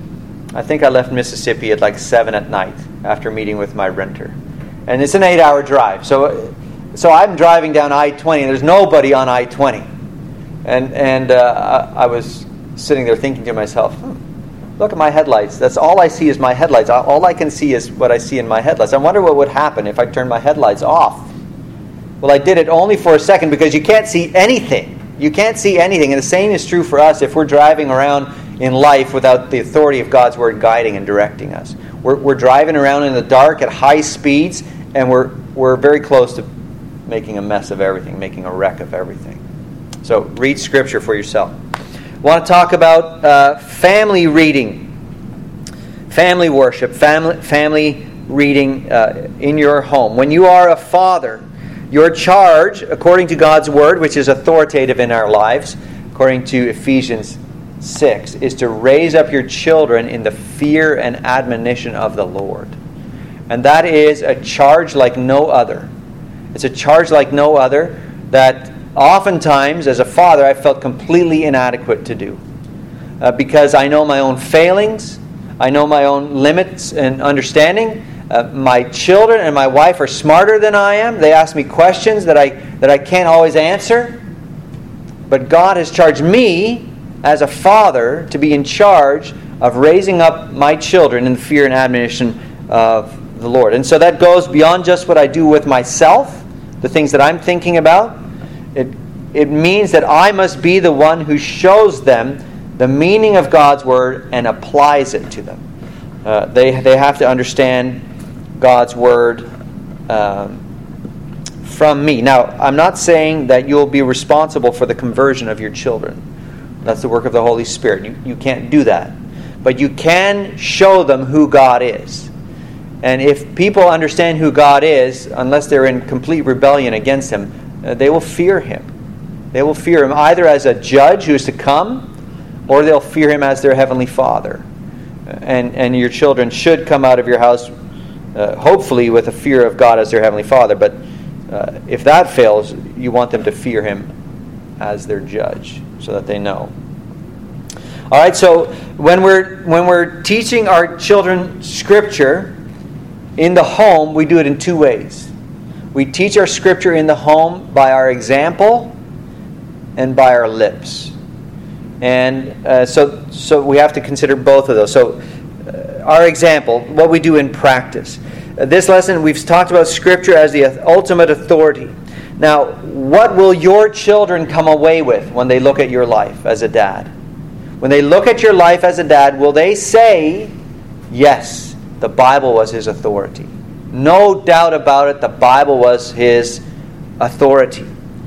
I think I left Mississippi at like 7 at night after meeting with my renter. And it's an 8-hour drive. So I'm driving down I-20 and there's nobody on I-20. And I was sitting there thinking to myself, look at my headlights. That's all I see is my headlights. All I can see is what I see in my headlights. I wonder what would happen if I turned my headlights off. Well, I did it only for a second because you can't see anything. You can't see anything. And the same is true for us if we're driving around in life without the authority of God's Word guiding and directing us. We're driving around in the dark at high speeds, and we're very close to making a mess of everything, making a wreck of everything. So read Scripture for yourself. I want to talk about family reading, family worship, family reading in your home. When you are a father, your charge, according to God's Word, which is authoritative in our lives, according to Ephesians 6, is to raise up your children in the fear and admonition of the Lord. And that is a charge like no other. It's a charge like no other that oftentimes, as a father, I felt completely inadequate to do. Because I know my own failings, I know my own limits and understanding. My children and my wife are smarter than I am. They ask me questions that I can't always answer. But God has charged me as a father to be in charge of raising up my children in the fear and admonition of the Lord. And so that goes beyond just what I do with myself, the things that I'm thinking about. It means that I must be the one who shows them the meaning of God's Word and applies it to them. They have to understand God's Word from me. Now, I'm not saying that you'll be responsible for the conversion of your children. That's the work of the Holy Spirit. You can't do that. But you can show them who God is. And if people understand who God is, unless they're in complete rebellion against Him, they will fear Him. They will fear Him either as a judge who is to come, or they'll fear Him as their Heavenly Father. And your children should come out of your house hopefully with a fear of God as their Heavenly Father. But if that fails, you want them to fear Him as their judge, so that they know. All right. So when we're teaching our children Scripture in the home, we do it in two ways. We teach our Scripture in the home by our example and by our lips. And so we have to consider both of those. So our example, what we do in practice. This lesson, we've talked about Scripture as the ultimate authority. Now, what will your children come away with when they look at your life as a dad? When they look at your life as a dad, will they say, yes, the Bible was his authority? No doubt about it, the Bible was his authority.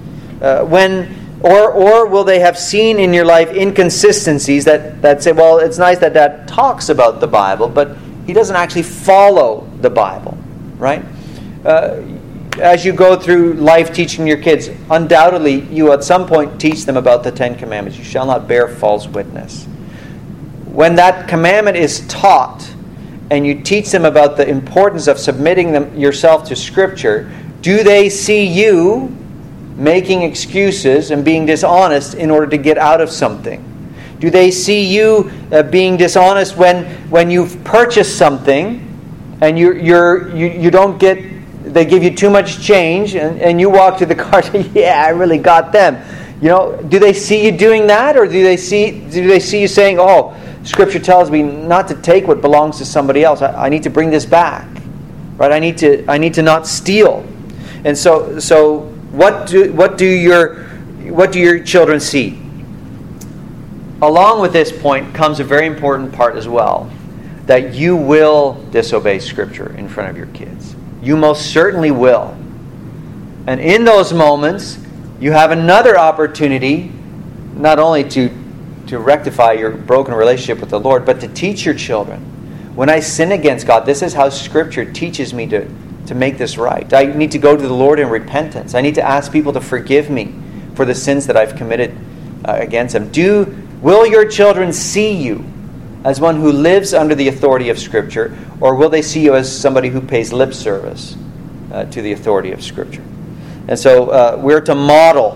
Or will they have seen in your life inconsistencies that say, well, it's nice that Dad talks about the Bible, but he doesn't actually follow the Bible, right? As you go through life teaching your kids, undoubtedly you at some point teach them about the Ten Commandments. You shall not bear false witness. When that commandment is taught and you teach them about the importance of submitting yourself to Scripture, do they see you making excuses and being dishonest in order to get out of something? Do they see you being dishonest when you've purchased something and you don't get, they give you too much change and you walk to the car and say, yeah, I really got them. You know, do they see you doing that, or do they see you saying, oh, Scripture tells me not to take what belongs to somebody else. I need to bring this back, right? I need to not steal. And so what do your children see? Along with this point comes a very important part as well, that you will disobey Scripture in front of your kids. You most certainly will. And in those moments, you have another opportunity not only to rectify your broken relationship with the Lord, but to teach your children. When I sin against God, this is how Scripture teaches me to make this right. I need to go to the Lord in repentance. I need to ask people to forgive me for the sins that I've committed against them. Will your children see you as one who lives under the authority of Scripture, or will they see you as somebody who pays lip service to the authority of Scripture? And so we're to model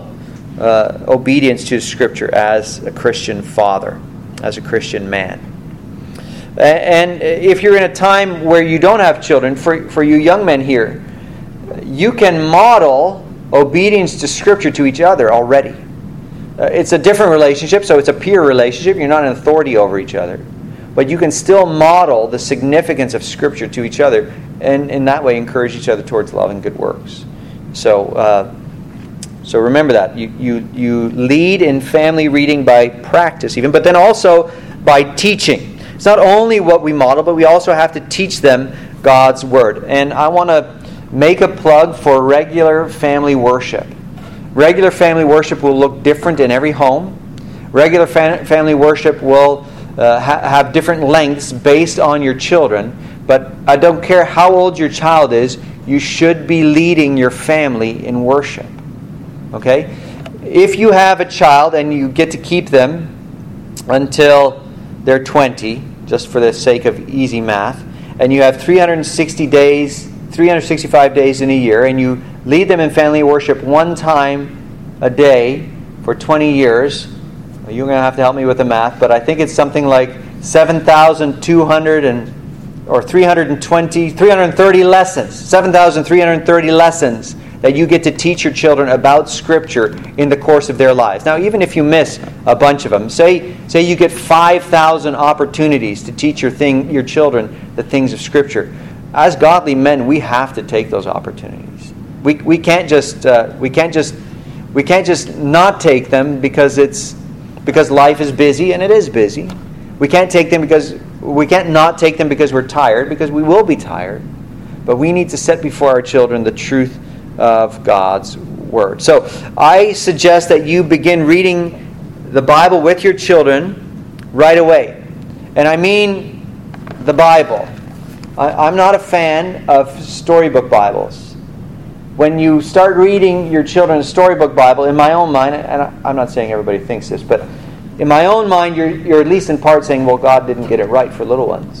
obedience to Scripture as a Christian father, as a Christian man. And if you're in a time where you don't have children, for you young men here, you can model obedience to Scripture to each other already. It's a different relationship, so it's a peer relationship. You're not an authority over each other. But you can still model the significance of Scripture to each other, and in that way encourage each other towards love and good works. So remember that. You lead in family reading by practice even, but then also by teaching. It's not only what we model, but we also have to teach them God's Word. And I want to make a plug for regular family worship. Regular family worship will look different in every home. Regular family worship will have different lengths based on your children. But I don't care how old your child is, you should be leading your family in worship. Okay? If you have a child and you get to keep them until they're 20, just for the sake of easy math, and you have 365 days in a year, and you lead them in family worship one time a day for 20 years, well, you're going to have to help me with the math, but I think it's something like 330 lessons, 7,330 lessons that you get to teach your children about Scripture in the course of their lives. Now, even if you miss a bunch of them, say you get 5,000 opportunities to teach your children the things of Scripture. As godly men, we have to take those opportunities. We can't just not take them because life is busy, and it is busy. We can't not take them because we're tired, because we will be tired. But we need to set before our children the truth of God's Word. So I suggest that you begin reading the Bible with your children right away. And I mean the Bible. I'm not a fan of storybook Bibles. When you start reading your children a storybook Bible, in my own mind, and I'm not saying everybody thinks this, but in my own mind, you're at least in part saying, well, God didn't get it right for little ones.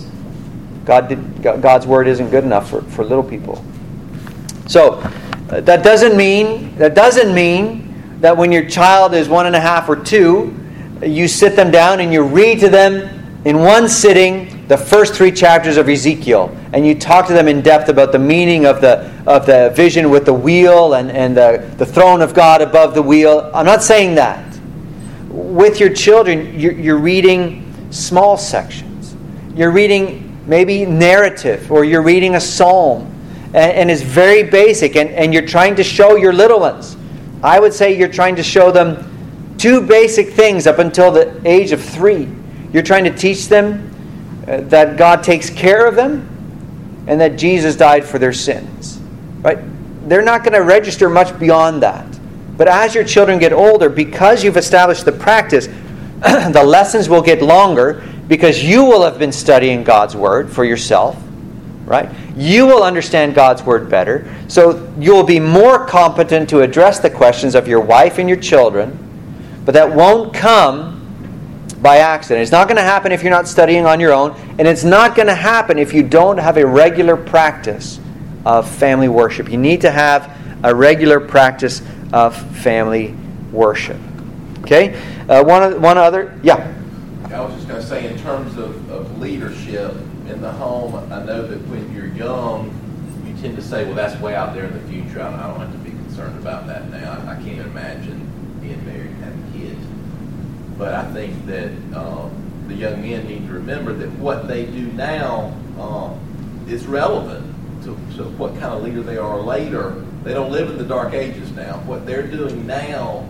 God's Word isn't good enough for little people. So that doesn't mean that when your child is 1.5 or 2, you sit them down and you read to them in one sitting the first 3 chapters of Ezekiel, and you talk to them in depth about the meaning of the vision with the wheel and the throne of God above the wheel. I'm not saying that. With your children, you're reading small sections. You're reading maybe narrative, or you're reading a psalm, and it's very basic, and you're trying to show your little ones. I would say you're trying to show them 2 basic things up until the age of 3. You're trying to teach them that God takes care of them and that Jesus died for their sins. Right? They're not going to register much beyond that. But as your children get older, because you've established the practice, the lessons will get longer because you will have been studying God's Word for yourself. Right? You will understand God's Word better. So you will be more competent to address the questions of your wife and your children. But that won't come by accident. It's not going to happen if you're not studying on your own, and it's not going to happen if you don't have a regular practice of family worship. You need to have a regular practice of family worship. Okay? One other? Yeah. I was just going to say, in terms of leadership in the home, I know that when you're young, you tend to say, well, that's way out there in the future. I don't have to be concerned about that now. I can't imagine being married and having kids. But I think that the young men need to remember that what they do now is relevant to what kind of leader they are later. They don't live in the dark ages now. What they're doing now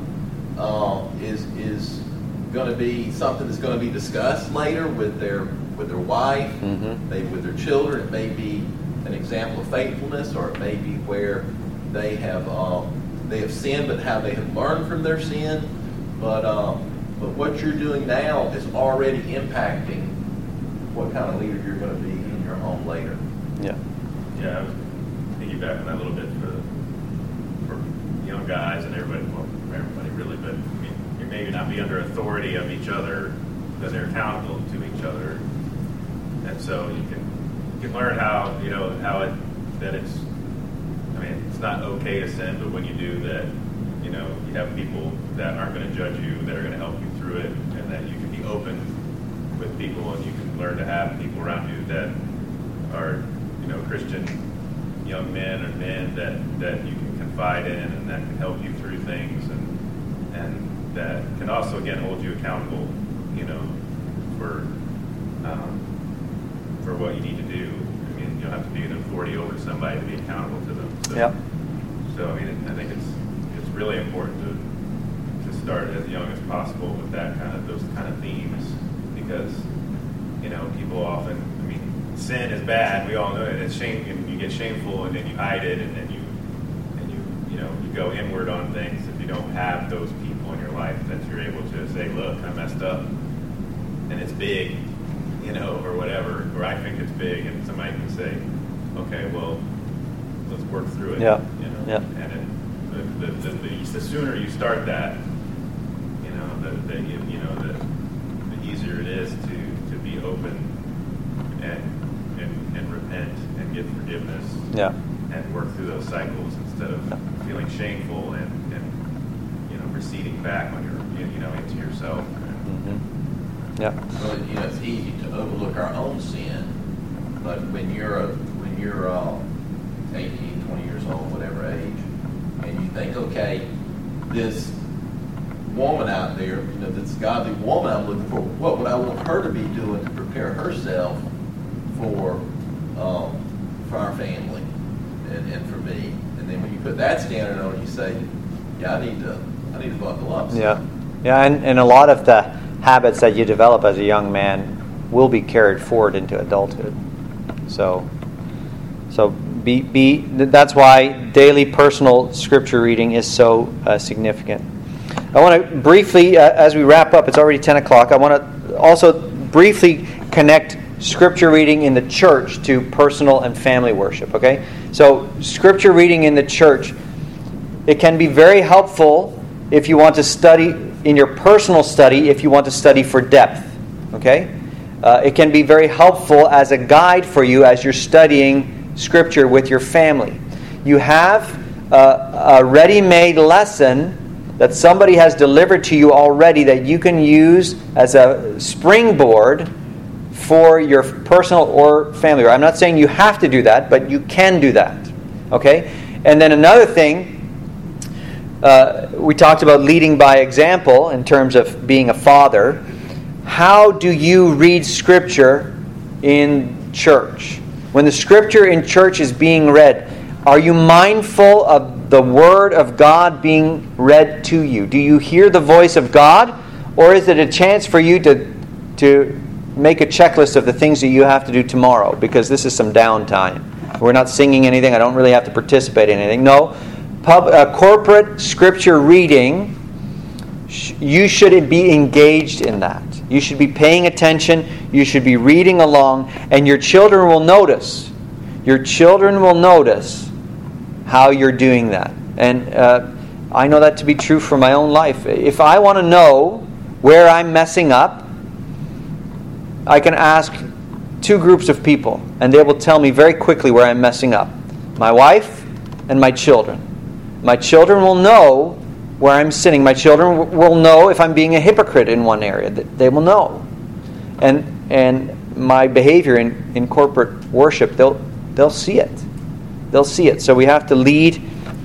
is going to be something that's going to be discussed later with their wife, maybe with their children. It may be an example of faithfulness, or it may be where they have sinned, but how they have learned from their sin. But what you're doing now is already impacting what kind of leader you're going to be in your home later. Yeah, I was piggybacking that a little bit for young guys and everybody really, but I mean, you maybe not be under authority of each other, but they're accountable to each other, and so you can learn it's not okay to sin, but when you do that, you have people that aren't going to judge you, that are going to help you through it, and that you can be open with people, and you can learn to have people around you that are, Christian young men or men that you can confide in and that can help you through things, and that can also, again, hold you accountable, for what you need to do. I mean, you don't have to be an authority over somebody to be accountable to them. So, Yep. So I mean, I think it's really important to start as young as possible with those kind of themes, because people often, sin is bad. We all know it. It's shame. You get shameful, and then you hide it, and then you go inward on things. If you don't have those people in your life that you're able to say, "Look, I messed up, and it's big," or whatever, or I think it's big, and somebody can say, "Okay, well, let's work through it." Yeah. Yeah. And the sooner you start that, the easier it is to be open and repent and get forgiveness. Yeah. And work through those cycles instead of feeling shameful and receding back on into yourself. Mm-hmm. Yeah. Well, it's easy to overlook our own sin, but when you're 18, 20 years old, whatever age, and you think, okay, this woman out there, this godly woman I'm looking for, what would I want her to be doing to prepare herself for our family and for me? And then when you put that standard on, you say, yeah, I need to buckle up. Yeah. Yeah, and a lot of the habits that you develop as a young man will be carried forward into adulthood. So that's why daily personal scripture reading is so significant. I want to briefly, as we wrap up, it's already 10 o'clock, I want to also briefly connect scripture reading in the church to personal and family worship, okay? So scripture reading in the church, it can be very helpful if you want to study in your personal study, if you want to study for depth, okay? It can be very helpful as a guide for you as you're studying Scripture with your family. You have a ready-made lesson that somebody has delivered to you already that you can use as a springboard for your personal or family. I'm not saying you have to do that, but you can do that, okay? And then another thing, we talked about leading by example in terms of being a father. How do you read Scripture in church? When the Scripture in church is being read, are you mindful of the Word of God being read to you? Do you hear the voice of God? Or is it a chance for you to make a checklist of the things that you have to do tomorrow? Because this is some downtime. We're not singing anything. I don't really have to participate in anything. No. Corporate Scripture reading, you should be engaged in that. You should be paying attention. You should be reading along. And your children will notice. Your children will notice how you're doing that. And I know that to be true for my own life. If I want to know where I'm messing up, I can ask two groups of people. And they will tell me very quickly where I'm messing up. My wife and my children. My children will know where I'm sinning. My children will know if I'm being a hypocrite in one area. They will know. And my behavior in corporate worship, they'll see it. They'll see it. So we have to lead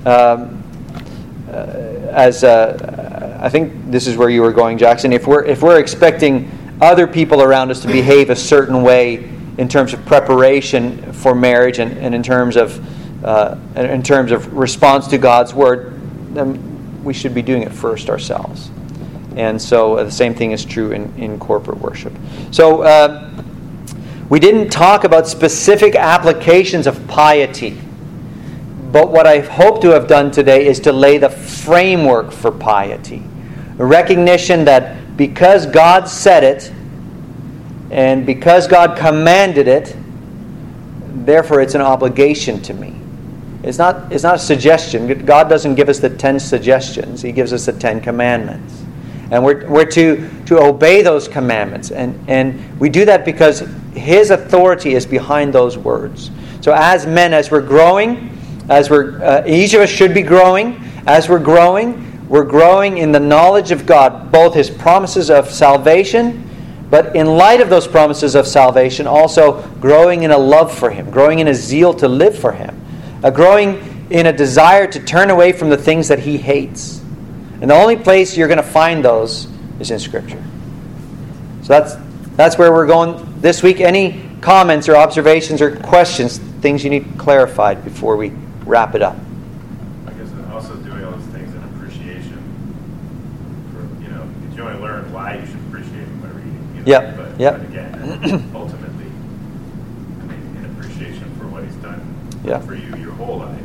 I think this is where you were going, Jackson. If we're expecting other people around us to behave a certain way in terms of preparation for marriage and in terms of response to God's Word, then we should be doing it first ourselves. And so the same thing is true in corporate worship. So we didn't talk about specific applications of piety. But what I hope to have done today is to lay the framework for piety. A recognition that because God said it, and because God commanded it, therefore it's an obligation to me. It's not a suggestion. God doesn't give us the 10 suggestions. He gives us the 10 commandments. And we're to obey those commandments. And we do that because His authority is behind those words. So as men, as we're growing, each of us should be growing. As we're growing in the knowledge of God, both His promises of salvation, But in light of those promises of salvation, also growing in a love for Him, growing in a zeal to live for Him, growing in a desire to turn away from the things that He hates. And the only place you're going to find those is in Scripture. So that's where we're going this week. Any comments or observations or questions, things you need clarified before we wrap it up? I guess also doing all those things in appreciation for, because you only learn why you should appreciate them by reading. Yep. But again, ultimately, in appreciation for what He's done for you your whole life.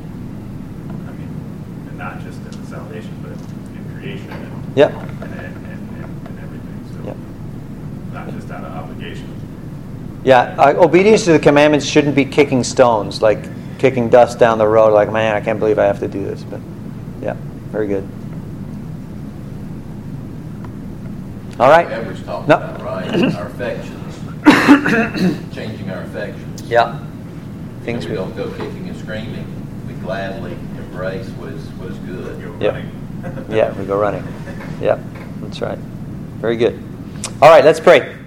And not just in the salvation, but in creation and everything. So not just out of obligation. Yeah, obedience to the commandments shouldn't be kicking stones, like kicking dust down the road, like, man, I can't believe I have to do this. But, yeah, very good. All right. Edwards talked No. about, right? Our affections. Changing our affections. Yeah. Things we don't go kicking and screaming. We gladly embrace what is good. Yeah, we go running. Yeah, that's right. Very good. All right, let's pray.